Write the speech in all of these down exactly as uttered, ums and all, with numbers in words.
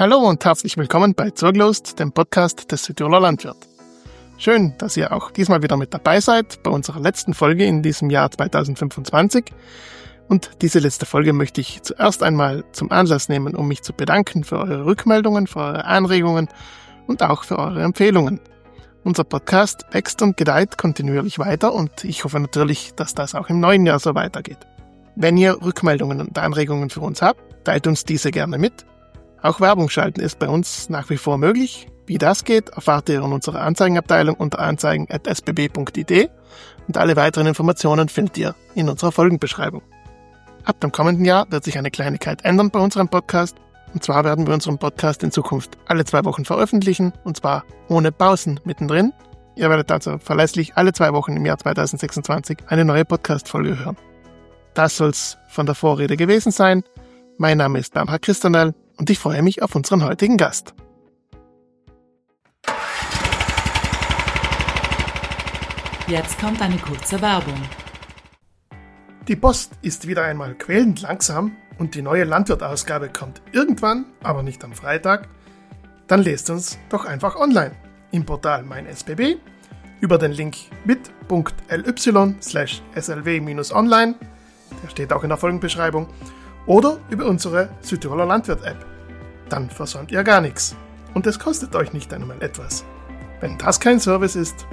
Hallo und herzlich willkommen bei Zurglost, dem Podcast des Südtiroler Landwirt. Schön, dass ihr auch diesmal wieder mit dabei seid bei unserer letzten Folge in diesem Jahr zweitausendfünfundzwanzig. Und diese letzte Folge möchte ich zuerst einmal zum Anlass nehmen, um mich zu bedanken für eure Rückmeldungen, für eure Anregungen und auch für eure Empfehlungen. Unser Podcast wächst und gedeiht kontinuierlich weiter und ich hoffe natürlich, dass das auch im neuen Jahr so weitergeht. Wenn ihr Rückmeldungen und Anregungen für uns habt, teilt uns diese gerne mit. Auch Werbung schalten ist bei uns nach wie vor möglich. Wie das geht, erfahrt ihr in unserer Anzeigenabteilung unter anzeigen at s b b punkt i d und alle weiteren Informationen findet ihr in unserer Folgenbeschreibung. Ab dem kommenden Jahr wird sich eine Kleinigkeit ändern bei unserem Podcast. Und zwar werden wir unseren Podcast in Zukunft alle zwei Wochen veröffentlichen, und zwar ohne Pausen mittendrin. Ihr werdet also verlässlich alle zwei Wochen im Jahr zweitausendsechsundzwanzig eine neue Podcast-Folge hören. Das soll's von der Vorrede gewesen sein. Mein Name ist Bernhard Christanel und ich freue mich auf unseren heutigen Gast. Jetzt kommt eine kurze Werbung. Die Post ist wieder einmal quälend langsam und die neue Landwirt-Ausgabe kommt irgendwann, aber nicht am Freitag. Dann lest uns doch einfach online im Portal Mein S B B über den Link bit.ly slash slw-online, der steht auch in der Folgenbeschreibung, oder über unsere Südtiroler Landwirt-App. Dann versäumt ihr gar nichts und es kostet euch nicht einmal etwas. Wenn das kein Service ist.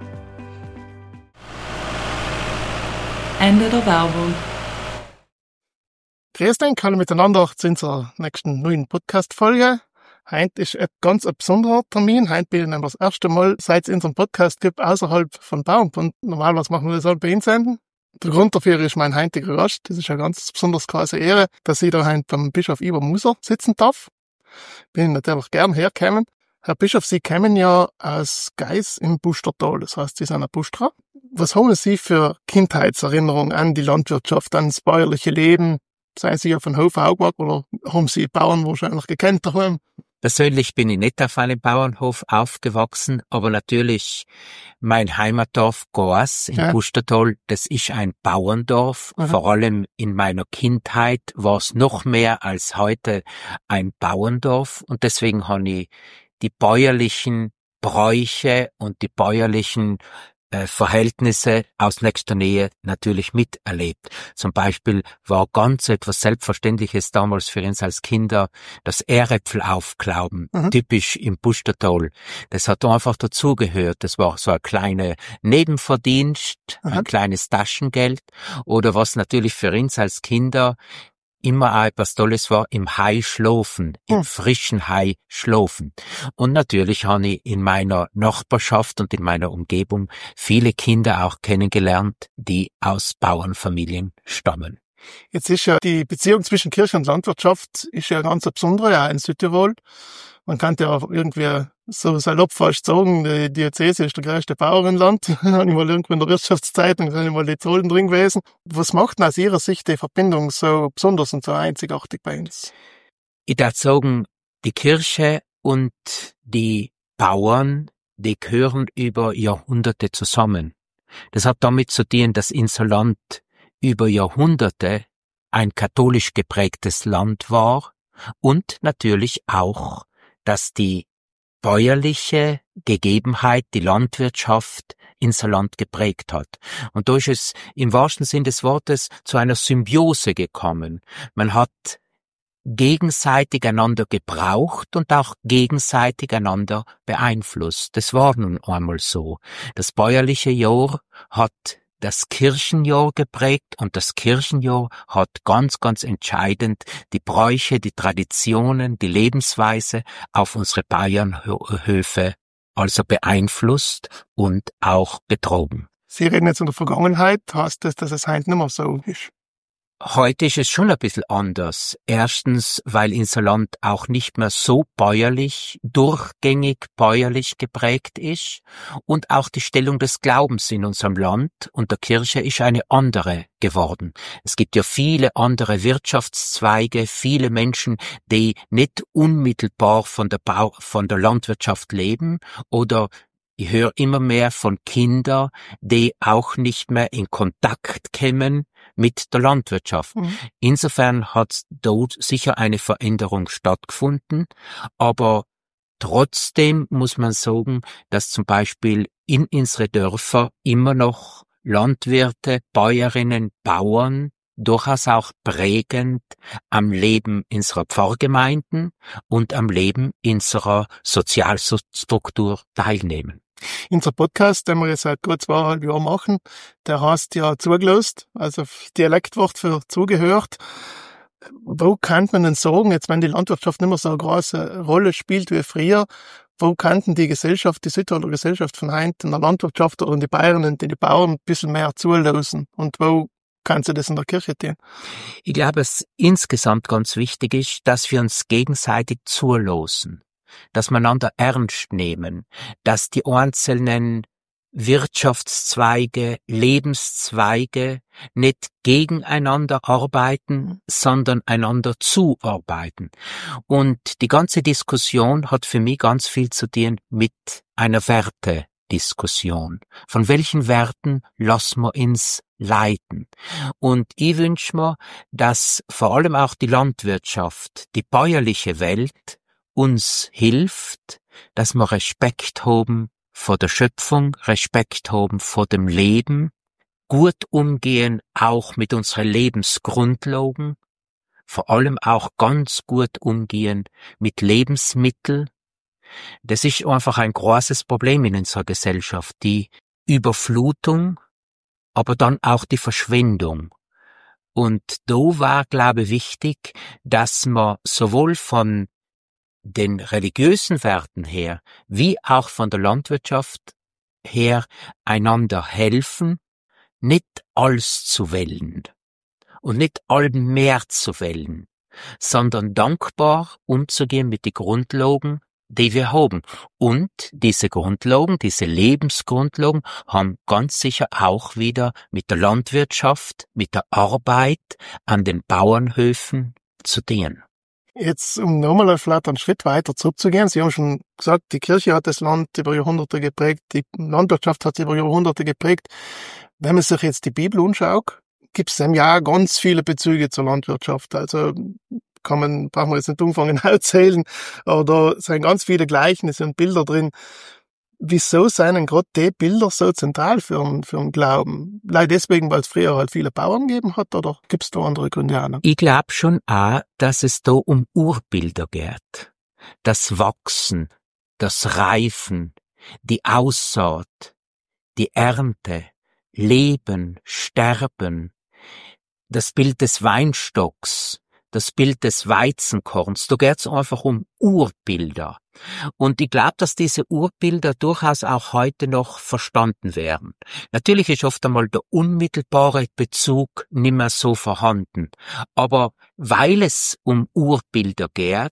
Ende der Werbung. Grüß euch alle miteinander zu unserer nächsten neuen Podcast-Folge. Heute ist ein ganz besonderer Termin. Heute bin ich nämlich das erste Mal, seit es unseren Podcast gibt, außerhalb von Bauernbund. Normalerweise machen wir das halt bei uns senden. Der Grund dafür ist mein heutiger Gast. Das ist eine ganz besonders große Ehre, dass ich da heute beim Bischof Ivar Moser sitzen darf. Bin ich natürlich gern hergekommen. Herr Bischof, Sie kommen ja aus Geis im Bustertal, das heißt, Sie sind ein Busterer. Was haben Sie für Kindheitserinnerungen an die Landwirtschaft, an das bäuerliche Leben? Seien Sie auf einem Hof aufgewachsen oder haben Sie Bauern wahrscheinlich gekannt daheim? Persönlich bin ich nicht auf einem Bauernhof aufgewachsen, aber natürlich mein Heimatdorf Goas im ja. Bustertal, das ist ein Bauerndorf. Mhm. Vor allem in meiner Kindheit war es noch mehr als heute ein Bauerndorf und deswegen habe ich die bäuerlichen Bräuche und die bäuerlichen äh, Verhältnisse aus nächster Nähe natürlich miterlebt. Zum Beispiel war ganz etwas Selbstverständliches damals für uns als Kinder das Ähräpfel aufklauben, mhm. typisch im Bustertal. Das hat einfach dazugehört. Das war so ein kleiner Nebenverdienst, mhm. ein kleines Taschengeld. Oder was natürlich für uns als Kinder immer auch etwas Tolles war, im Hai schlafen, im hm. frischen Hai schlafen. Und natürlich habe ich in meiner Nachbarschaft und in meiner Umgebung viele Kinder auch kennengelernt, die aus Bauernfamilien stammen. Jetzt ist ja die Beziehung zwischen Kirche und Landwirtschaft ist ja ganz besondere, ja in Südtirol. Man kann ja irgendwie so salopp fast sagen, die Diözese ist der größte Bauernland. Da habe ich mal irgendwo in der Wirtschaftszeitung, da habe ich mal die Zahlen drin gewesen. Was macht denn aus Ihrer Sicht die Verbindung so besonders und so einzigartig bei uns? Ich darf sagen, die Kirche und die Bauern, die gehören über Jahrhunderte zusammen. Das hat damit zu tun, dass unser Land über Jahrhunderte ein katholisch geprägtes Land war und natürlich auch, dass die bäuerliche Gegebenheit, die Landwirtschaft unser Land geprägt hat. Und da ist es im wahrsten Sinn des Wortes zu einer Symbiose gekommen. Man hat gegenseitig einander gebraucht und auch gegenseitig einander beeinflusst. Das war nun einmal so. Das bäuerliche Jahr hat das Kirchenjahr geprägt und das Kirchenjahr hat ganz, ganz entscheidend die Bräuche, die Traditionen, die Lebensweise auf unsere Bauernhöfe also beeinflusst und auch betrogen. Sie reden jetzt in der Vergangenheit, heißt das, dass es heute nicht mehr so ist? Heute ist es schon ein bisschen anders. Erstens, weil unser Land auch nicht mehr so bäuerlich, durchgängig bäuerlich geprägt ist und auch die Stellung des Glaubens in unserem Land und der Kirche ist eine andere geworden. Es gibt ja viele andere Wirtschaftszweige, viele Menschen, die nicht unmittelbar von der Bau, von der Landwirtschaft leben oder ich höre immer mehr von Kindern, die auch nicht mehr in Kontakt kämen mit der Landwirtschaft. Mhm. Insofern hat dort sicher eine Veränderung stattgefunden, aber trotzdem muss man sagen, dass zum Beispiel in unsere Dörfer immer noch Landwirte, Bäuerinnen, Bauern durchaus auch prägend am Leben unserer Pfarrgemeinden und am Leben unserer Sozialstruktur teilnehmen. Unser Podcast, den wir jetzt seit gut zweieinhalb Jahren machen, der heißt ja zugelost, also Dialektwort für zugehört. Wo kann man denn sagen, jetzt wenn die Landwirtschaft nicht mehr so eine große Rolle spielt wie früher, wo könnten die Gesellschaft, die Südtiroler Gesellschaft von heute in der Landwirtschaft oder in die Bayern und in die Bauern ein bisschen mehr zulassen? Und wo kann sie das in der Kirche tun? Ich glaube, es insgesamt ganz wichtig ist, dass wir uns gegenseitig zulassen, dass wir einander ernst nehmen, dass die einzelnen Wirtschaftszweige, Lebenszweige nicht gegeneinander arbeiten, sondern einander zuarbeiten. Und die ganze Diskussion hat für mich ganz viel zu tun mit einer Wertediskussion. Von welchen Werten lassen wir uns leiten? Und ich wünsche mir, dass vor allem auch die Landwirtschaft, die bäuerliche Welt uns hilft, dass wir Respekt haben vor der Schöpfung, Respekt haben vor dem Leben, gut umgehen auch mit unseren Lebensgrundlagen, vor allem auch ganz gut umgehen mit Lebensmitteln. Das ist einfach ein großes Problem in unserer Gesellschaft, die Überflutung, aber dann auch die Verschwendung. Und da war, glaube ich, wichtig, dass man sowohl von den religiösen Werten her, wie auch von der Landwirtschaft her einander helfen, nicht alles zu wählen und nicht allem mehr zu wählen, sondern dankbar umzugehen mit den Grundlagen, die wir haben. Und diese Grundlagen, diese Lebensgrundlagen haben ganz sicher auch wieder mit der Landwirtschaft, mit der Arbeit an den Bauernhöfen zu tun. Jetzt, um nochmal vielleicht einen Schritt weiter zurückzugehen. Sie haben schon gesagt, die Kirche hat das Land über Jahrhunderte geprägt, die Landwirtschaft hat es über Jahrhunderte geprägt. Wenn man sich jetzt die Bibel anschaut, gibt es im Jahr ganz viele Bezüge zur Landwirtschaft. Also kann man, brauchen wir jetzt nicht umfangen erzählen, aber da sind ganz viele Gleichnisse und Bilder drin. Wieso sind denn gerade die Bilder so zentral für einen, für einen Glauben? Leider deswegen, weil es früher halt viele Bauern gegeben hat, oder gibt es da andere Gründe auch noch? Ich glaube schon auch, dass es da um Urbilder geht. Das Wachsen, das Reifen, die Aussaat, die Ernte, Leben, Sterben, das Bild des Weinstocks, das Bild des Weizenkorns. Da geht es einfach um Urbilder. Und ich glaube, dass diese Urbilder durchaus auch heute noch verstanden werden. Natürlich ist oft einmal der unmittelbare Bezug nicht mehr so vorhanden. Aber weil es um Urbilder geht,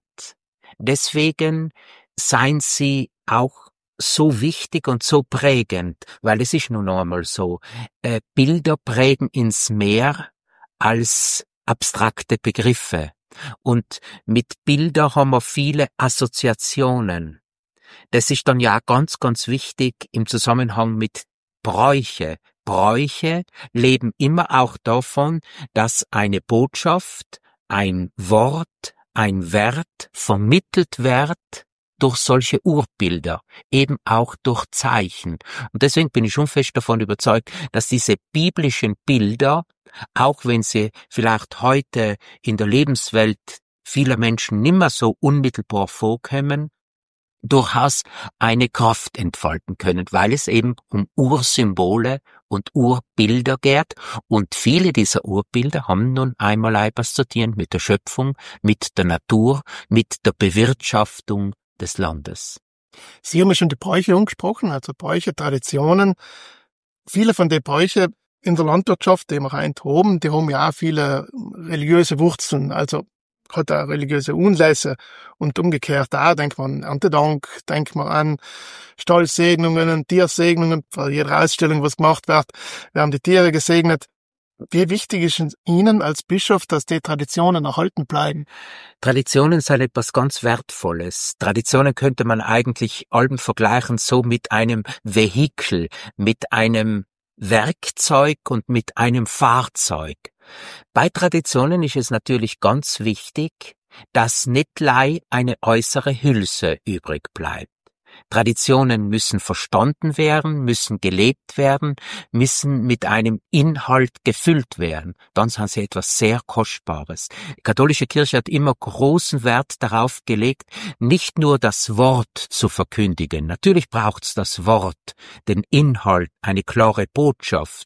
deswegen seien sie auch so wichtig und so prägend, weil es ist nun einmal so, äh, Bilder prägen ins Meer als abstrakte Begriffe. Und mit Bilder haben wir viele Assoziationen. Das ist dann ja auch ganz, ganz wichtig im Zusammenhang mit Bräuche. Bräuche leben immer auch davon, dass eine Botschaft, ein Wort, ein Wert vermittelt wird durch solche Urbilder, eben auch durch Zeichen. Und deswegen bin ich schon fest davon überzeugt, dass diese biblischen Bilder, auch wenn sie vielleicht heute in der Lebenswelt vieler Menschen nimmer so unmittelbar vorkommen, durchaus eine Kraft entfalten können, weil es eben um Ursymbole und Urbilder geht. Und viele dieser Urbilder haben nun einmal etwas zu tun mit der Schöpfung, mit der Natur, mit der Bewirtschaftung des Landes. Sie haben ja schon die Bräuche angesprochen, also Bräuche, Traditionen. Viele von den Bräuchen in der Landwirtschaft, die wir heute haben, die haben ja auch viele religiöse Wurzeln, also hat auch religiöse Anlässe und umgekehrt auch, denkt man an Erntedank, denkt man an Stallsegnungen, Tiersegnungen, für jede Ausstellung, was gemacht wird, werden die Tiere gesegnet. Wie wichtig ist es Ihnen als Bischof, dass die Traditionen erhalten bleiben? Traditionen sind etwas ganz Wertvolles. Traditionen könnte man eigentlich allem vergleichen, so mit einem Vehikel, mit einem Werkzeug und mit einem Fahrzeug. Bei Traditionen ist es natürlich ganz wichtig, dass nicht lei eine äußere Hülse übrig bleibt. Traditionen müssen verstanden werden, müssen gelebt werden, müssen mit einem Inhalt gefüllt werden. Dann sind sie etwas sehr Kostbares. Die katholische Kirche hat immer großen Wert darauf gelegt, nicht nur das Wort zu verkündigen. Natürlich braucht's das Wort, den Inhalt, eine klare Botschaft.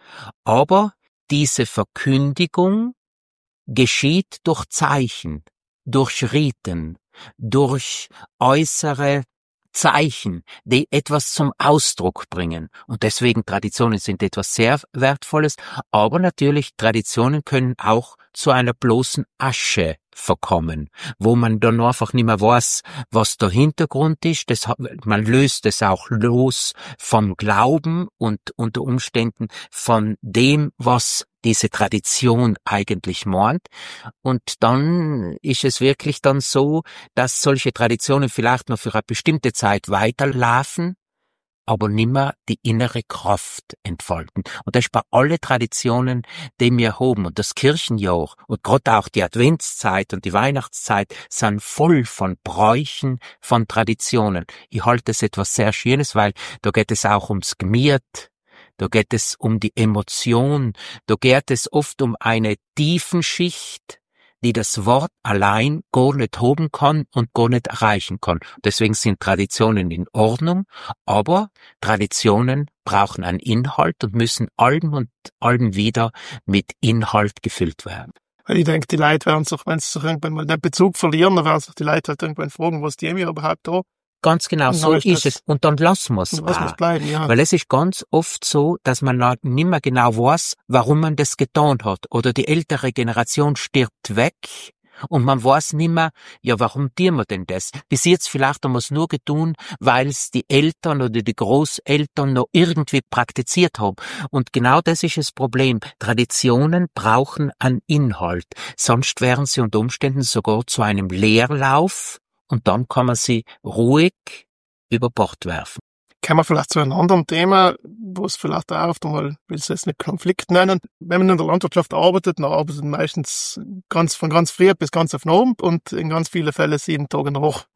Aber diese Verkündigung geschieht durch Zeichen, durch Riten, durch äußere Zeichen, die etwas zum Ausdruck bringen. Und deswegen Traditionen sind etwas sehr Wertvolles, aber natürlich Traditionen können auch zu einer bloßen Asche verkommen, wo man dann einfach nicht mehr weiß, was der Hintergrund ist. Das, man löst es auch los vom Glauben und unter Umständen von dem, was diese Tradition eigentlich meint. Und dann ist es wirklich dann so, dass solche Traditionen vielleicht noch für eine bestimmte Zeit weiterlaufen, aber nimmer die innere Kraft entfalten. Und das ist bei allen Traditionen, die wir haben. Und das Kirchenjahr und gerade auch die Adventszeit und die Weihnachtszeit sind voll von Bräuchen, von Traditionen. Ich halte es etwas sehr Schönes, weil da geht es auch ums Gemüt, da geht es um die Emotion, da geht es oft um eine Tiefenschicht, die das Wort allein gar nicht haben kann und gar nicht erreichen kann. Deswegen sind Traditionen in Ordnung, aber Traditionen brauchen einen Inhalt und müssen allem und allem wieder mit Inhalt gefüllt werden. Weil ich denke, die Leute werden sich, wenn sie sich irgendwann mal den Bezug verlieren, dann werden sich die Leute halt irgendwann fragen, was die mir überhaupt da. Ganz genau, so ist, ist es. Und dann lassen wir es auch. Bleiben, ja. Weil es ist ganz oft so, dass man nicht mehr genau weiß, warum man das getan hat. Oder die ältere Generation stirbt weg und man weiß nicht mehr, ja, warum tun wir denn das? Bis jetzt vielleicht haben wir es nur getan, weil es die Eltern oder die Großeltern noch irgendwie praktiziert haben. Und genau das ist das Problem. Traditionen brauchen einen Inhalt. Sonst wären sie unter Umständen sogar zu einem Leerlauf. Und dann kann man sie ruhig über Bord werfen. Kommen wir vielleicht zu einem anderen Thema, wo es vielleicht auch oft einmal, will es jetzt nicht Konflikt nennen. Wenn man in der Landwirtschaft arbeitet, dann arbeitet man meistens ganz, von ganz früh bis ganz auf Abend und in ganz vielen Fällen sieben Tage in der Woche.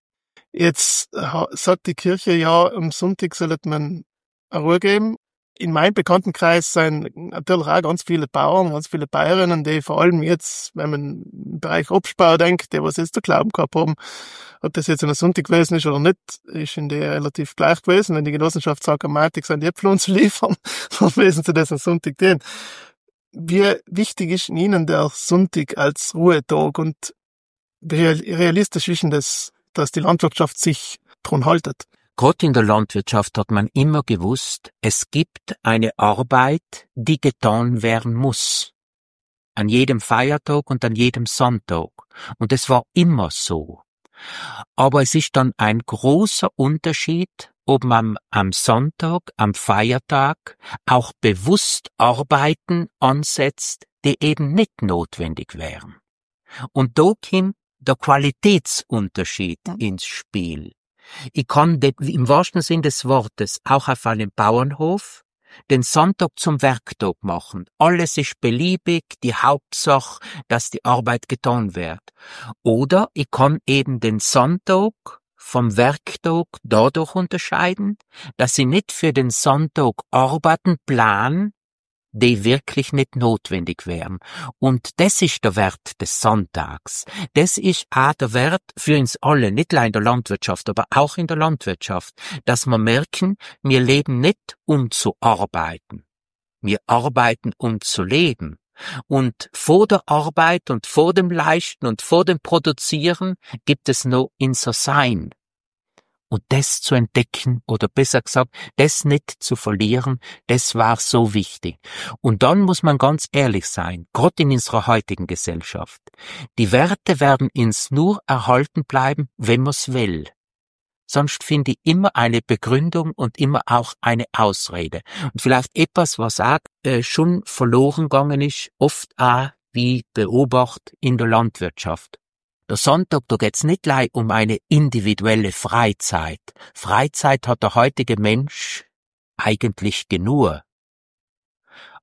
Jetzt sagt die Kirche ja, am Sonntag sollte man eine Ruhe geben. In meinem Bekanntenkreis sind natürlich auch ganz viele Bauern, ganz viele Bäuerinnen, die vor allem jetzt, wenn man im Bereich Obstbau denkt, die was jetzt der Glauben gehabt haben, ob das jetzt an einem Sonntag gewesen ist oder nicht, ist in der relativ gleich gewesen. Wenn die Genossenschaft sagt, am Montag sind die Äpfel uns liefern, dann wissen sie das am Sonntag tun. Wie wichtig ist Ihnen der Sonntag als Ruhetag und wie realistisch ist denn das, dass die Landwirtschaft sich dran haltet? Gerade in der Landwirtschaft hat man immer gewusst, es gibt eine Arbeit, die getan werden muss. An jedem Feiertag und an jedem Sonntag. Und es war immer so. Aber es ist dann ein großer Unterschied, ob man am Sonntag, am Feiertag auch bewusst Arbeiten ansetzt, die eben nicht notwendig wären. Und da kommt der Qualitätsunterschied ins Spiel. Ich kann de, im wahrsten Sinn des Wortes auch auf einem Bauernhof den Sonntag zum Werktag machen. Alles ist beliebig, die Hauptsache, dass die Arbeit getan wird. Oder ich kann eben den Sonntag vom Werktag dadurch unterscheiden, dass ich nicht für den Sonntag Arbeiten plan, die wirklich nicht notwendig wären. Und das ist der Wert des Sonntags. Das ist auch der Wert für uns alle, nicht allein in der Landwirtschaft, aber auch in der Landwirtschaft, dass wir merken, wir leben nicht, um zu arbeiten. Wir arbeiten, um zu leben. Und vor der Arbeit und vor dem Leisten und vor dem Produzieren gibt es noch unser Sein. Und das zu entdecken, oder besser gesagt, das nicht zu verlieren, das war so wichtig. Und dann muss man ganz ehrlich sein, gerade in unserer heutigen Gesellschaft. Die Werte werden uns nur erhalten bleiben, wenn man's will. Sonst finde ich immer eine Begründung und immer auch eine Ausrede. Und vielleicht etwas, was auch äh, schon verloren gegangen ist, oft auch wie beobachtet in der Landwirtschaft. Der Sonntag, da geht's nicht gleich um eine individuelle Freizeit. Freizeit hat der heutige Mensch eigentlich genug.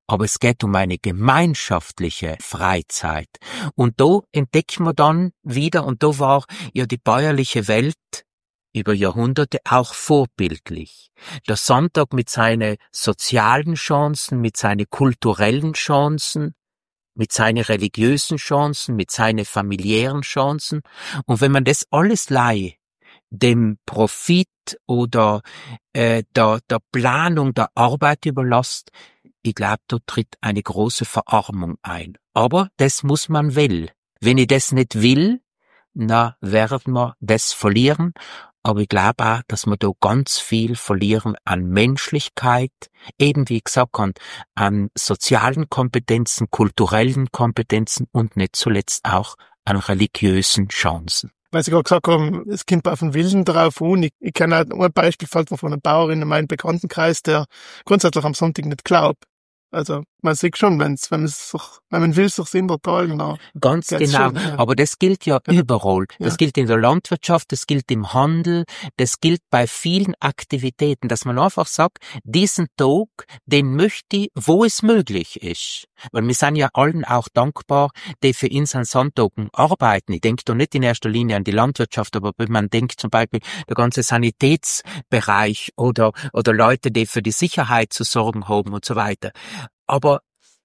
aber es geht um eine gemeinschaftliche Freizeit. Und da entdecken wir dann wieder, und da war ja die bäuerliche Welt über Jahrhunderte auch vorbildlich. Der Sonntag mit seinen sozialen Chancen, mit seinen kulturellen Chancen, mit seinen religiösen Chancen, mit seinen familiären Chancen. Und wenn man das alles leiht, dem Profit oder äh, der, der Planung der Arbeit überlässt, ich glaube, da tritt eine große Verarmung ein. Aber das muss man will. Wenn ich das nicht will, na, werden wir das verlieren. Aber ich glaube auch, dass wir da ganz viel verlieren an Menschlichkeit, eben wie gesagt, an, an sozialen Kompetenzen, kulturellen Kompetenzen und nicht zuletzt auch an religiösen Chancen. Weil Sie gerade gesagt haben, es kommt auf den Willen drauf an. Ich, ich kenne auch ein Beispiel fällt mir von einer Bauerin in meinem Bekanntenkreis, der grundsätzlich am Sonntag nicht glaubt. Also man sieht schon, wenn's, wenn man sich, wenn man will, sich in der Tal, na, ganz genau. Schon, ja. Aber das gilt ja, ja. überall. Das ja. gilt in der Landwirtschaft, das gilt im Handel, das gilt bei vielen Aktivitäten, dass man einfach sagt, diesen Tag, den möchte ich, wo es möglich ist. Weil wir sind ja allen auch dankbar, die für uns an Sonntagen arbeiten. Ich denke da nicht in erster Linie an die Landwirtschaft, aber wenn man denkt zum Beispiel der ganze Sanitätsbereich oder, oder Leute, die für die Sicherheit zu sorgen haben und so weiter. Aber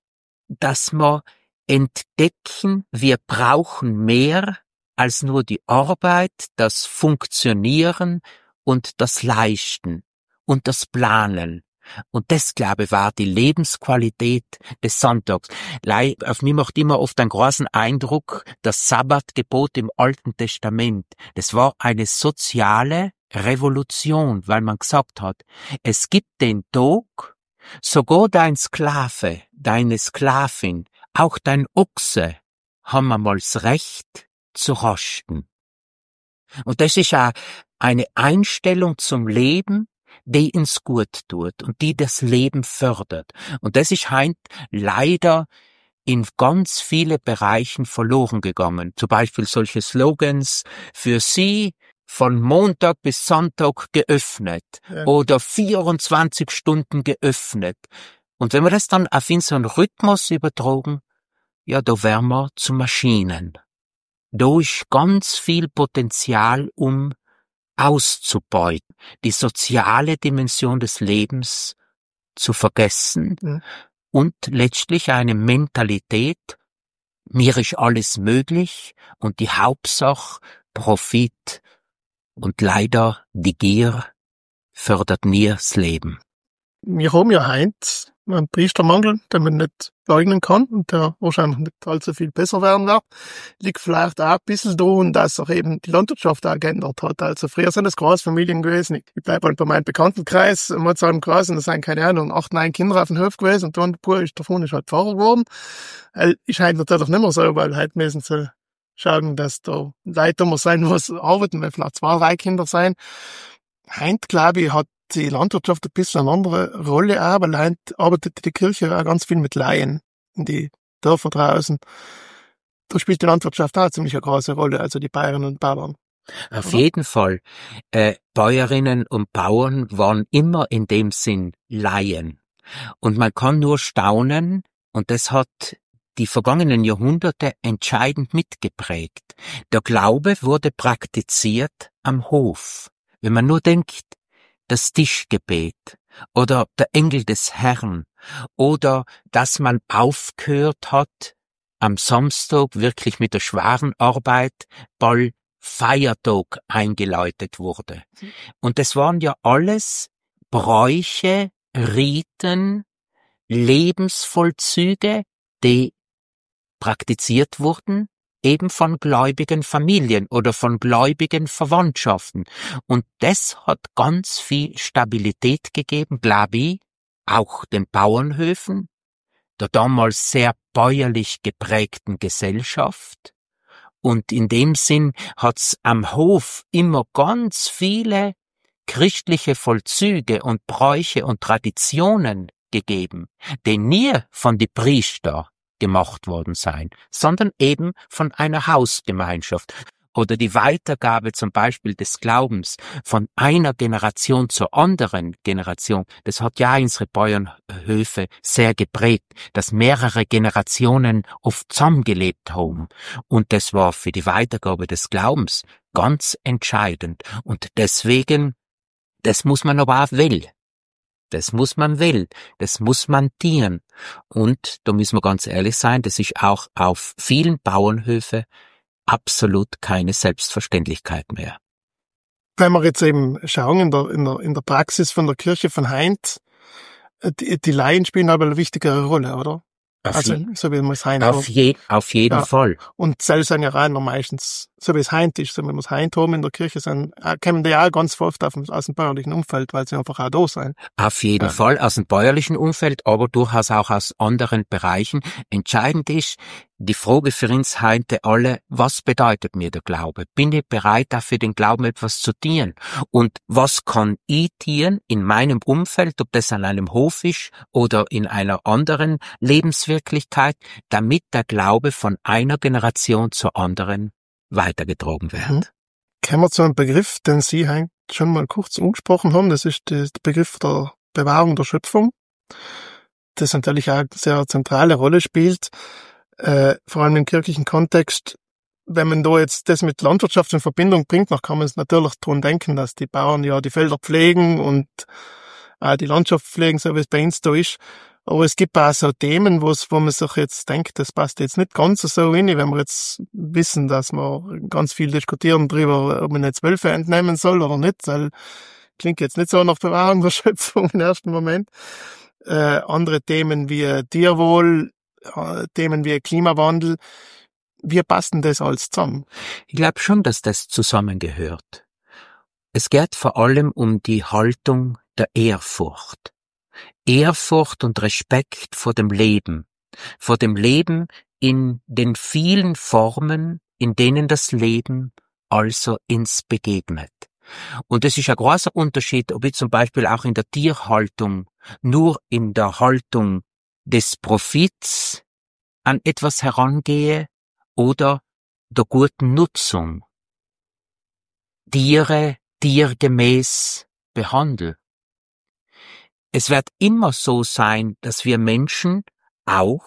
dass wir entdecken, wir brauchen mehr als nur die Arbeit, das Funktionieren und das Leisten und das Planen. Und das, glaube ich, war die Lebensqualität des Sonntags. Auf mich macht immer oft einen großen Eindruck das Sabbatgebot im Alten Testament. Das war eine soziale Revolution, weil man gesagt hat, es gibt den Tag, sogar dein Sklave, deine Sklavin, auch dein Ochse haben einmal das Recht zu rasten. Und das ist auch eine Einstellung zum Leben, die uns gut tut und die das Leben fördert. Und das ist heint leider in ganz viele Bereichen verloren gegangen. Zum Beispiel solche Slogans für Sie von Montag bis Sonntag geöffnet ja. oder vierundzwanzig Stunden geöffnet. Und wenn wir das dann auf so einen Rhythmus übertragen, ja, da wären wir zu Maschinen. Da ist ganz viel Potenzial, um auszubeuten, die soziale Dimension des Lebens zu vergessen ja. und letztlich eine Mentalität, mir ist alles möglich und die Hauptsache Profit. Und leider, die Gier fördert nie das Leben. Wir haben ja heint einen Priestermangel, den man nicht leugnen kann und der wahrscheinlich nicht allzu viel besser werden wird. Liegt vielleicht auch ein bisschen daran, dass sich eben die Landwirtschaft auch geändert hat. Also früher sind es Großfamilien gewesen. Ich bleibe halt bei meinem Bekanntenkreis, mal zu einem Kreis, und da sind, keine Ahnung, acht, neun Kinder auf dem Hof gewesen und dann pur ist davon ist halt Pfarrer geworden. Ist halt natürlich nicht mehr so, weil halt müssen sie schauen, dass da Leute immer sein, was arbeiten, weil vielleicht zwei, drei Kinder sein. Heint, glaube ich, hat die Landwirtschaft ein bisschen eine andere Rolle auch, weil heint arbeitet die Kirche auch ganz viel mit Laien in die Dörfer draußen. Da spielt die Landwirtschaft auch ziemlich eine große Rolle, also die Bäuerinnen und Bauern. Auf oder? jeden Fall. Äh, Bäuerinnen und Bauern waren immer in dem Sinn Laien. Und man kann nur staunen, und das hat die vergangenen Jahrhunderte entscheidend mitgeprägt. Der Glaube wurde praktiziert am Hof. Wenn man nur denkt, das Tischgebet oder der Engel des Herrn oder dass man aufgehört hat, am Samstag wirklich mit der schweren Arbeit, weil Feiertag eingeläutet wurde. Und das waren ja alles Bräuche, Riten, Lebensvollzüge, die praktiziert wurden, eben von gläubigen Familien oder von gläubigen Verwandtschaften. Und das hat ganz viel Stabilität gegeben, glaube ich, auch den Bauernhöfen, der damals sehr bäuerlich geprägten Gesellschaft. Und in dem Sinn hat's am Hof immer ganz viele christliche Vollzüge und Bräuche und Traditionen gegeben, die nie von die Priester gemacht worden sein, sondern eben von einer Hausgemeinschaft. oder die Weitergabe zum Beispiel des Glaubens von einer Generation zur anderen Generation, das hat ja unsere Bauernhöfe sehr geprägt, dass mehrere Generationen oft zusammengelebt haben. Und das war für die Weitergabe des Glaubens ganz entscheidend. Und deswegen, das muss man aber auch will. Das muss man will, das muss man dienen. Und da müssen wir ganz ehrlich sein, das ist auch auf vielen Bauernhöfen absolut keine Selbstverständlichkeit mehr. Wenn wir jetzt eben schauen in der, in der, in der Praxis von der Kirche von Heinz, die, die Laien spielen aber eine wichtigere Rolle, oder? Auf also, je, so wie man es Heinz auf, je, auf jeden ja. Fall. Und selbst sind ja reiner meistens, so wie es Heinz ist, so wie wir es Heinz haben in der Kirche, sind, kommen die ja auch ganz oft auf, aus dem bäuerlichen Umfeld, weil sie einfach auch da sind. Auf jeden ja. Fall aus dem bäuerlichen Umfeld, aber durchaus auch aus anderen Bereichen. Entscheidend ist, die Frage für uns heute alle, was bedeutet mir der Glaube? Bin ich bereit, dafür den Glauben etwas zu dienen? Und was kann ich dienen in meinem Umfeld, ob das an einem Hof ist oder in einer anderen Lebenswirklichkeit, damit der Glaube von einer Generation zur anderen weitergetragen wird? Mhm. Kommen wir zu einem Begriff, den Sie schon mal kurz angesprochen haben, das ist der Begriff der Bewahrung der Schöpfung, das natürlich auch eine sehr zentrale Rolle spielt. Äh, vor allem im kirchlichen Kontext, wenn man da jetzt das mit Landwirtschaft in Verbindung bringt, dann kann man es natürlich dran denken, dass die Bauern ja die Felder pflegen und auch die Landschaft pflegen, so wie es bei uns da ist. Aber es gibt auch so Themen, wo es, wo man sich jetzt denkt, das passt jetzt nicht ganz so rein, wenn wir jetzt wissen, dass wir ganz viel diskutieren darüber, ob man jetzt Wölfe entnehmen soll oder nicht, weil klingt jetzt nicht so nach Bewahrung der Schöpfung im ersten Moment. Äh, andere Themen wie Tierwohl, Themen wie Klimawandel, wie passt denn das alles zusammen? Ich glaube schon, dass das zusammengehört. Es geht vor allem um die Haltung der Ehrfurcht. Ehrfurcht und Respekt vor dem Leben. Vor dem Leben in den vielen Formen, in denen das Leben also uns begegnet. Und es ist ein großer Unterschied, ob ich zum Beispiel auch in der Tierhaltung nur in der Haltung des Profits an etwas herangehe oder der guten Nutzung. Tiere tiergemäß behandle. Es wird immer so sein, dass wir Menschen auch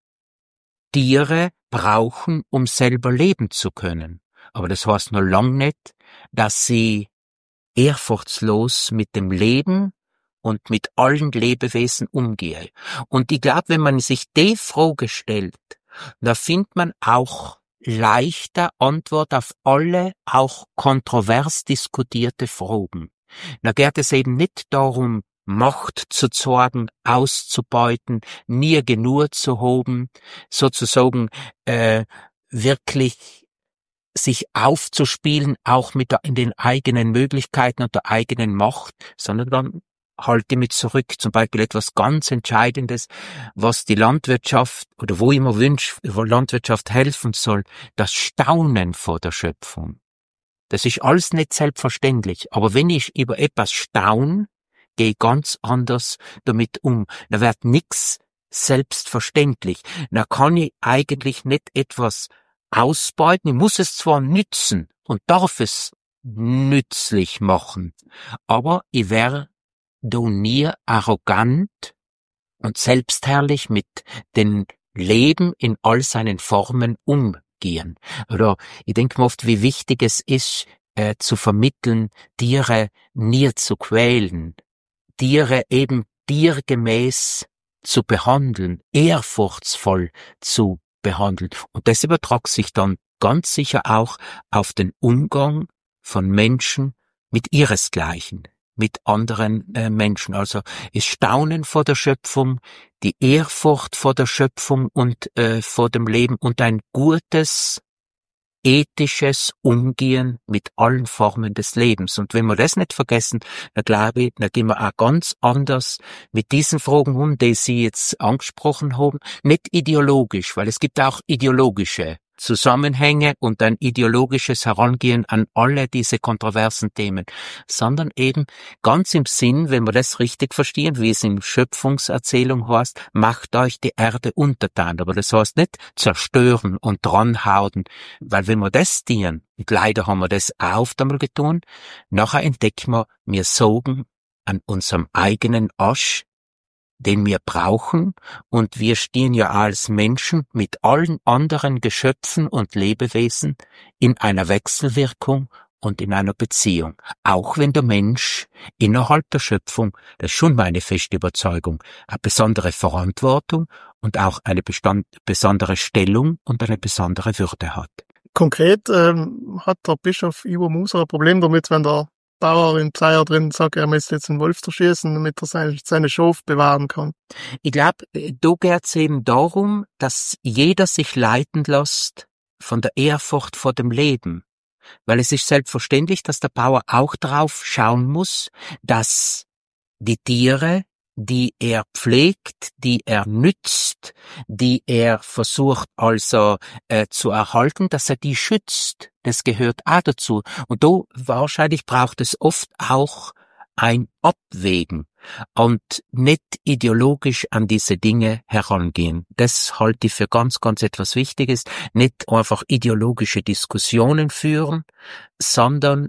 Tiere brauchen, um selber leben zu können. Aber das heißt noch lange nicht, dass sie ehrfurchtslos mit dem Leben und mit allen Lebewesen umgehe. Und ich glaube, wenn man sich die Frage stellt, da findet man auch leichter Antwort auf alle auch kontrovers diskutierte Fragen. Da geht es eben nicht darum, Macht zu zeigen, auszubeuten, nie genug zu haben, sozusagen äh, wirklich sich aufzuspielen, auch mit der, in den eigenen Möglichkeiten und der eigenen Macht, sondern dann halte mich zurück. Zum Beispiel etwas ganz Entscheidendes, was die Landwirtschaft oder wo ich mir wünsche, wo Landwirtschaft helfen soll, das Staunen vor der Schöpfung. Das ist alles nicht selbstverständlich. Aber wenn ich über etwas staune, gehe ich ganz anders damit um. Da wird nix selbstverständlich. Da kann ich eigentlich nicht etwas ausbeuten. Ich muss es zwar nützen und darf es nützlich machen, aber ich werde do nie arrogant und selbstherrlich mit dem Leben in all seinen Formen umgehen. Oder ich denke mir oft, wie wichtig es ist, äh, zu vermitteln, Tiere nie zu quälen, Tiere eben tiergemäß zu behandeln, ehrfurchtsvoll zu behandeln. Und das übertragt sich dann ganz sicher auch auf den Umgang von Menschen mit ihresgleichen, mit anderen äh, Menschen. Also das Staunen vor der Schöpfung, die Ehrfurcht vor der Schöpfung und äh, vor dem Leben und ein gutes, ethisches Umgehen mit allen Formen des Lebens. Und wenn wir das nicht vergessen, dann glaube ich, dann gehen wir auch ganz anders mit diesen Fragen um, die Sie jetzt angesprochen haben. Nicht ideologisch, weil es gibt auch ideologische Zusammenhänge und ein ideologisches Herangehen an alle diese kontroversen Themen, sondern eben ganz im Sinn, wenn wir das richtig verstehen, wie es in Schöpfungserzählung heißt, macht euch die Erde untertan. Aber das heißt nicht zerstören und dranhauen, weil wenn wir das tun, und leider haben wir das auch oft einmal getan, nachher entdecken wir, wir saugen an unserem eigenen Asch, den wir brauchen, und wir stehen ja als Menschen mit allen anderen Geschöpfen und Lebewesen in einer Wechselwirkung und in einer Beziehung. Auch wenn der Mensch innerhalb der Schöpfung, das ist schon meine feste Überzeugung, eine besondere Verantwortung und auch eine bestand, besondere Stellung und eine besondere Würde hat. Konkret ähm, hat der Bischof Ivo Moser ein Problem damit, wenn der Bauer im Zeier drin sagt, er müsste jetzt einen Wolf erschießen, damit er seine, seine Schof bewahren kann. Ich glaube, da geht es eben darum, dass jeder sich leiten lässt von der Ehrfurcht vor dem Leben. Weil es ist selbstverständlich, dass der Bauer auch drauf schauen muss, dass die Tiere, die er pflegt, die er nützt, die er versucht also äh, zu erhalten, dass er die schützt. Das gehört auch dazu. Und da wahrscheinlich braucht es oft auch ein Abwägen und nicht ideologisch an diese Dinge herangehen. Das halte ich für ganz, ganz etwas Wichtiges. Nicht einfach ideologische Diskussionen führen, sondern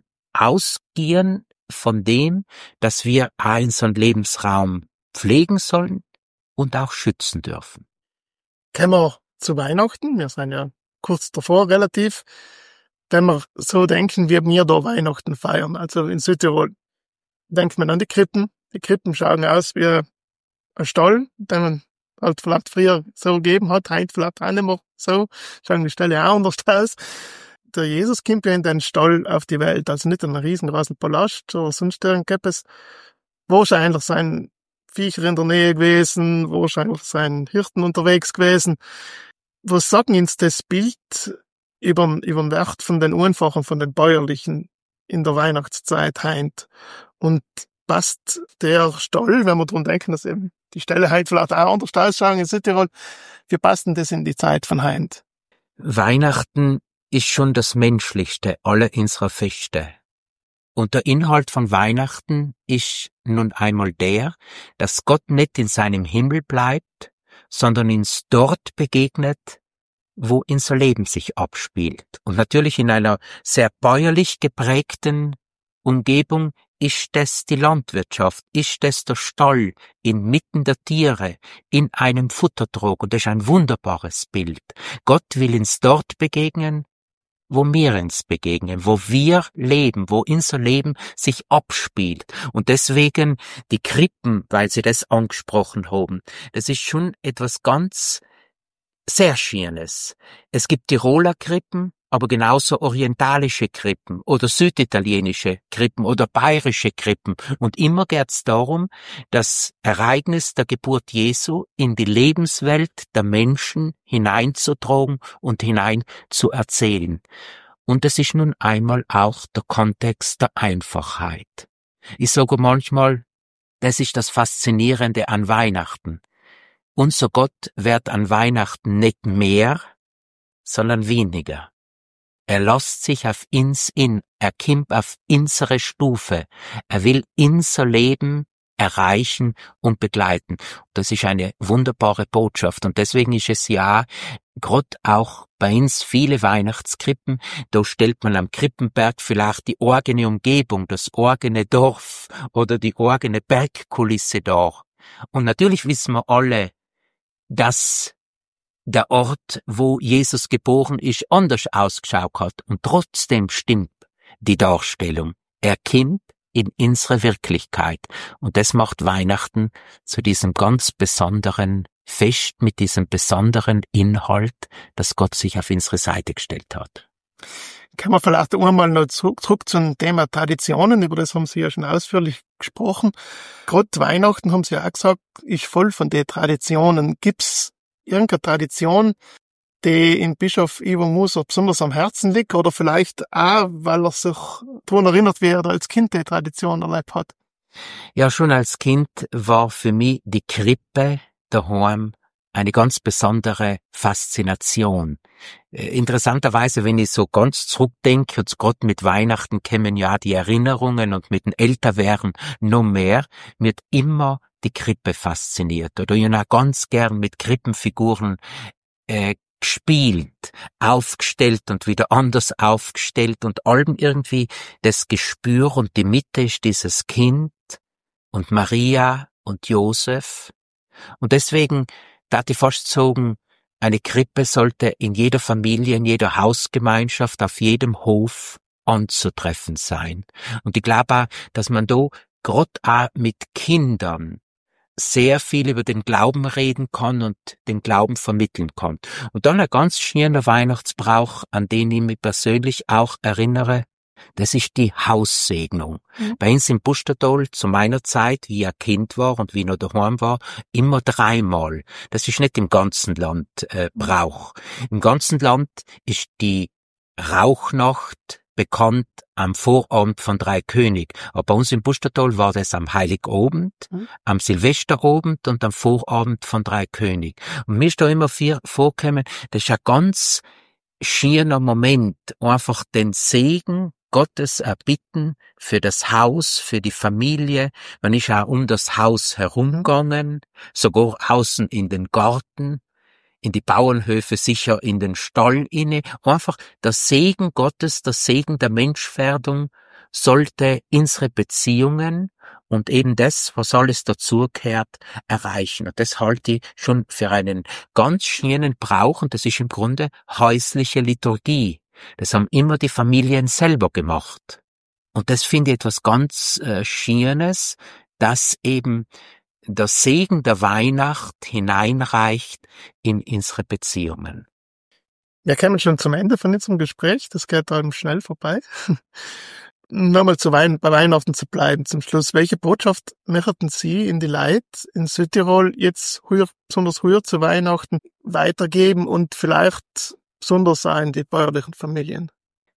ausgehen von dem, dass wir unseren Lebensraum pflegen sollen und auch schützen dürfen. Kommen wir zu Weihnachten. Wir sind ja kurz davor relativ. Wenn wir so denken, wie wir da Weihnachten feiern, also in Südtirol, denkt man an die Krippen. Die Krippen schauen aus wie ein Stall, den man halt vielleicht früher so gegeben hat, heute vielleicht auch nicht mehr so. Schauen die Ställe auch anders aus. Der Jesus kommt ja in den Stall auf die Welt, also nicht in einem riesengroßen Palast oder sonst irgendetwas. Wahrscheinlich sein Viecher in der Nähe gewesen, wahrscheinlich sein Hirten unterwegs gewesen. Was sagen uns das Bild über, über den Wert von den Einfachen, von den Bäuerlichen in der Weihnachtszeit heint? Und passt der Stall, wenn wir daran denken, dass eben die Ställe heute vielleicht auch anders ausschauen in Südtirol, wie passt denn das in die Zeit von heint? Weihnachten ist schon das menschlichste aller unserer Feste. Und der Inhalt von Weihnachten ist nun einmal der, dass Gott nicht in seinem Himmel bleibt, sondern uns dort begegnet, wo unser Leben sich abspielt. Und natürlich in einer sehr bäuerlich geprägten Umgebung ist das die Landwirtschaft, ist das der Stall inmitten der Tiere, in einem Futtertrog. Und das ist ein wunderbares Bild. Gott will uns dort begegnen, wo wir uns begegnen, wo wir leben, wo unser Leben sich abspielt. Und deswegen die Krippen, weil Sie das angesprochen haben, das ist schon etwas ganz sehr Schönes. Es gibt Tiroler Krippen, aber genauso orientalische Krippen oder süditalienische Krippen oder bayerische Krippen. Und immer geht es darum, das Ereignis der Geburt Jesu in die Lebenswelt der Menschen hineinzutragen und hinein zu erzählen. Und es ist nun einmal auch der Kontext der Einfachheit. Ich sage manchmal, das ist das Faszinierende an Weihnachten. Unser Gott wird an Weihnachten nicht mehr, sondern weniger. Er lässt sich auf uns in, er kommt auf unsere Stufe. Er will unser Leben erreichen und begleiten. Das ist eine wunderbare Botschaft und deswegen ist es ja gerade auch bei uns viele Weihnachtskrippen. Da stellt man am Krippenberg vielleicht die eigene Umgebung, das eigene Dorf oder die eigene Bergkulisse dar. Und natürlich wissen wir alle, dass der Ort, wo Jesus geboren ist, anders ausgeschaut hat. Und trotzdem stimmt die Darstellung. Er kommt in unsere Wirklichkeit. Und das macht Weihnachten zu diesem ganz besonderen Fest mit diesem besonderen Inhalt, dass Gott sich auf unsere Seite gestellt hat. Kann man vielleicht einmal noch zurück, zurück zum Thema Traditionen, über das haben Sie ja schon ausführlich gesprochen. Gerade Weihnachten, haben Sie ja auch gesagt, ist voll von den Traditionen. Gibt's irgendeine Tradition, die in Bischof Ivo Moser besonders am Herzen liegt oder vielleicht auch, weil er sich daran erinnert, wie er als Kind die Tradition erlebt hat? Ja, schon als Kind war für mich die Krippe daheim eine ganz besondere Faszination. Äh, interessanterweise, wenn ich so ganz zurückdenke, jetzt gerade mit Weihnachten kämen ja die Erinnerungen und mit dem Älterwerden noch mehr, wird immer die Krippe fasziniert. Oder ich habe auch ganz gern mit Krippenfiguren äh, gespielt, aufgestellt und wieder anders aufgestellt und allem irgendwie das Gespür und die Mitte ist dieses Kind und Maria und Josef. Und deswegen, da die fast sagen, eine Krippe sollte in jeder Familie, in jeder Hausgemeinschaft, auf jedem Hof anzutreffen sein. Und ich glaube auch, dass man da gerade auch mit Kindern sehr viel über den Glauben reden kann und den Glauben vermitteln kann. Und dann ein ganz schöner Weihnachtsbrauch, an den ich mich persönlich auch erinnere, das ist die Haussegnung. Mhm. Bei uns im Pustertal zu meiner Zeit, wie ich ein Kind war und wie ich noch daheim war, immer dreimal. Das ist nicht im ganzen Land äh, Brauch. Im ganzen Land ist die Rauchnacht bekannt am Vorabend von Dreikönig. Aber bei uns im Pustertal war das am Heiligabend, mhm. am Silvesterabend und am Vorabend von Dreikönig. Und mir ist da immer vier vorgekommen, das ist ein ganz schöner Moment, einfach den Segen Gottes erbitten für das Haus, für die Familie. Man ist auch um das Haus herumgegangen, sogar außen in den Garten, in die Bauernhöfe, sicher in den Stall inne. Einfach der Segen Gottes, der Segen der Menschwerdung sollte unsere Beziehungen und eben das, was alles dazugehört, erreichen. Und das halte ich schon für einen ganz schönen Brauch und das ist im Grunde häusliche Liturgie. Das haben immer die Familien selber gemacht. Und das finde ich etwas ganz äh, Schönes, dass eben der Segen der Weihnacht hineinreicht in unsere Beziehungen. Wir kommen schon zum Ende von unserem Gespräch, das geht dann schnell vorbei. Nochmal zu Wein, bei Weihnachten zu bleiben zum Schluss. Welche Botschaft möchten Sie in die Leute in Südtirol jetzt höher, besonders höher zu Weihnachten weitergeben und vielleicht besonders auch in die bäuerlichen Familien?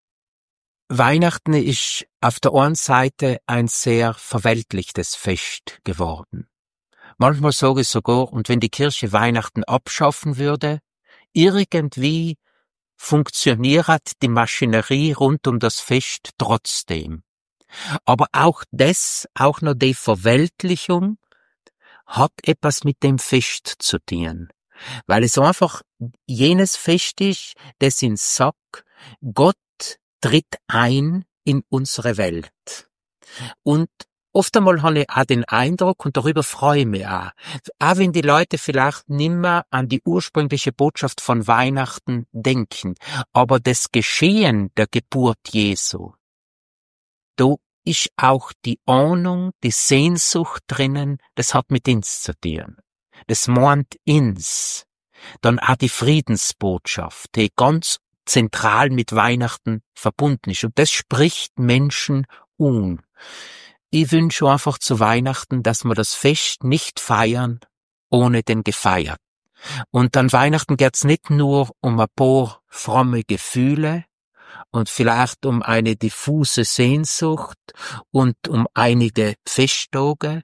Weihnachten ist auf der einen Seite ein sehr verweltlichtes Fest geworden. Manchmal sage ich sogar, und wenn die Kirche Weihnachten abschaffen würde, irgendwie funktioniert die Maschinerie rund um das Fest trotzdem. Aber auch das, auch noch die Verweltlichung, hat etwas mit dem Fest zu tun. Weil es einfach jenes Fest ist, das uns sagt, Gott tritt ein in unsere Welt. Und oft einmal habe ich auch den Eindruck, und darüber freue ich mich auch, auch wenn die Leute vielleicht nimmer an die ursprüngliche Botschaft von Weihnachten denken, aber das Geschehen der Geburt Jesu, da ist auch die Ahnung, die Sehnsucht drinnen, das hat mit uns zu tun. Das meint uns. Dann auch die Friedensbotschaft, die ganz zentral mit Weihnachten verbunden ist. Und das spricht Menschen an. Ich wünsche einfach zu Weihnachten, dass wir das Fest nicht feiern, ohne den Gefeiert. Und an Weihnachten geht's nicht nur um ein paar fromme Gefühle und vielleicht um eine diffuse Sehnsucht und um einige Festtage,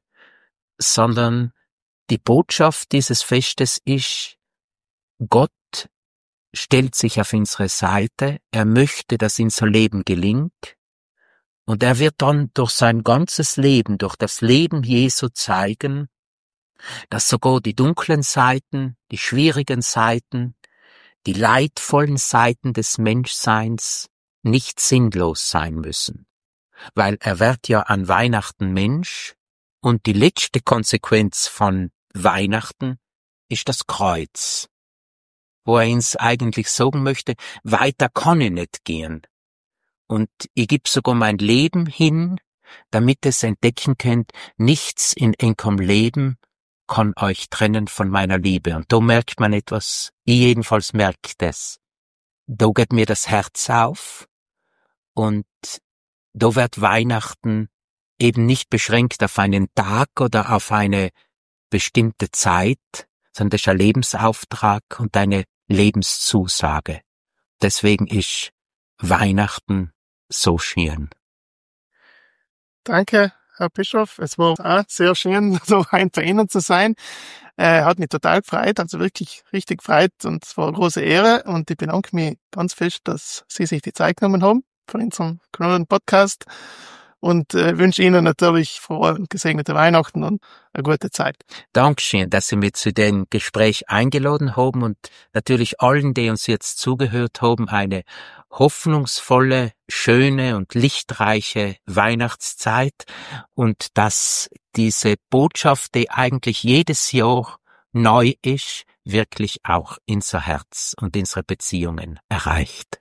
sondern die Botschaft dieses Festes ist, Gott stellt sich auf unsere Seite, er möchte, dass unser Leben gelingt, und er wird dann durch sein ganzes Leben, durch das Leben Jesu zeigen, dass sogar die dunklen Seiten, die schwierigen Seiten, die leidvollen Seiten des Menschseins nicht sinnlos sein müssen. Weil er wird ja an Weihnachten Mensch, und die letzte Konsequenz von Weihnachten ist das Kreuz, wo er uns eigentlich sagen möchte, weiter kann ich nicht gehen. Und ich gebe sogar mein Leben hin, damit es entdecken könnt, nichts in enkem Leben kann euch trennen von meiner Liebe. Und da merkt man etwas, ich jedenfalls merke das. Da geht mir das Herz auf und da wird Weihnachten eben nicht beschränkt auf einen Tag oder auf eine bestimmte Zeit, sondern das ist ein Lebensauftrag und eine Lebenszusage. Deswegen ist Weihnachten so schön. Danke, Herr Bischof. Es war auch sehr schön, so ein bei Ihnen zu sein. Äh, hat mich total gefreut, also wirklich richtig gefreut und es war eine große Ehre und ich bedanke mich ganz fest, dass Sie sich die Zeit genommen haben für unseren kleinen Podcast und äh, wünsche Ihnen natürlich frohe und gesegnete Weihnachten und eine gute Zeit. Dankeschön, dass Sie mich zu dem Gespräch eingeladen haben und natürlich allen, die uns jetzt zugehört haben, eine hoffnungsvolle, schöne und lichtreiche Weihnachtszeit und dass diese Botschaft, die eigentlich jedes Jahr neu ist, wirklich auch unser Herz und unsere Beziehungen erreicht.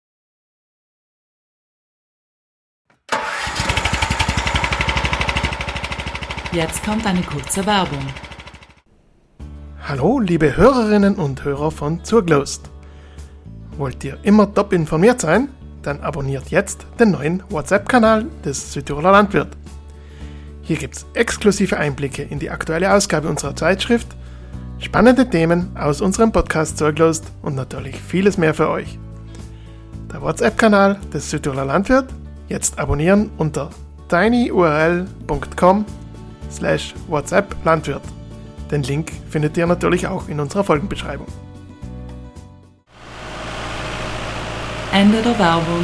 Jetzt kommt eine kurze Werbung. Hallo, liebe Hörerinnen und Hörer von Zuglost. Wollt ihr immer top informiert sein? Dann abonniert jetzt den neuen WhatsApp-Kanal des Südtiroler Landwirt. Hier gibt's exklusive Einblicke in die aktuelle Ausgabe unserer Zeitschrift, spannende Themen aus unserem Podcast Zuglost und natürlich vieles mehr für euch. Der WhatsApp-Kanal des Südtiroler Landwirt jetzt abonnieren unter tinyurl.com slash WhatsApp Landwirt. Den Link findet ihr natürlich auch in unserer Folgenbeschreibung. Ende der Werbung.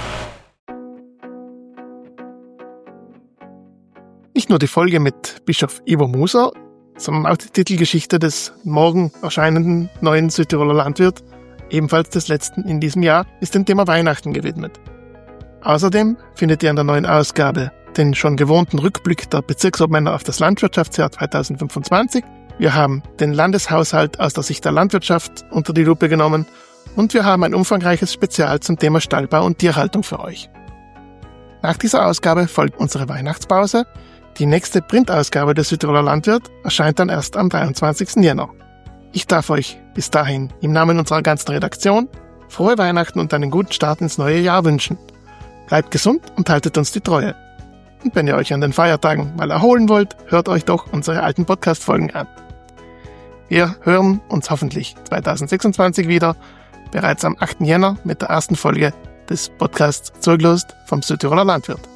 Nicht nur die Folge mit Bischof Ivo Muser, sondern auch die Titelgeschichte des morgen erscheinenden neuen Südtiroler Landwirt, ebenfalls des letzten in diesem Jahr, ist dem Thema Weihnachten gewidmet. Außerdem findet ihr in der neuen Ausgabe den schon gewohnten Rückblick der Bezirksobmänner auf das Landwirtschaftsjahr zweitausendfünfundzwanzig. Wir haben den Landeshaushalt aus der Sicht der Landwirtschaft unter die Lupe genommen und wir haben ein umfangreiches Spezial zum Thema Stallbau und Tierhaltung für euch. Nach dieser Ausgabe folgt unsere Weihnachtspause. Die nächste Printausgabe des Südtiroler Landwirt erscheint dann erst am dreiundzwanzigsten Jänner. Ich darf euch bis dahin im Namen unserer ganzen Redaktion frohe Weihnachten und einen guten Start ins neue Jahr wünschen. Bleibt gesund und haltet uns die Treue. Und wenn ihr euch an den Feiertagen mal erholen wollt, hört euch doch unsere alten Podcast-Folgen an. Wir hören uns hoffentlich zweitausendsechsundzwanzig wieder, bereits am achten Jänner mit der ersten Folge des Podcasts Zuglost vom Südtiroler Landwirt.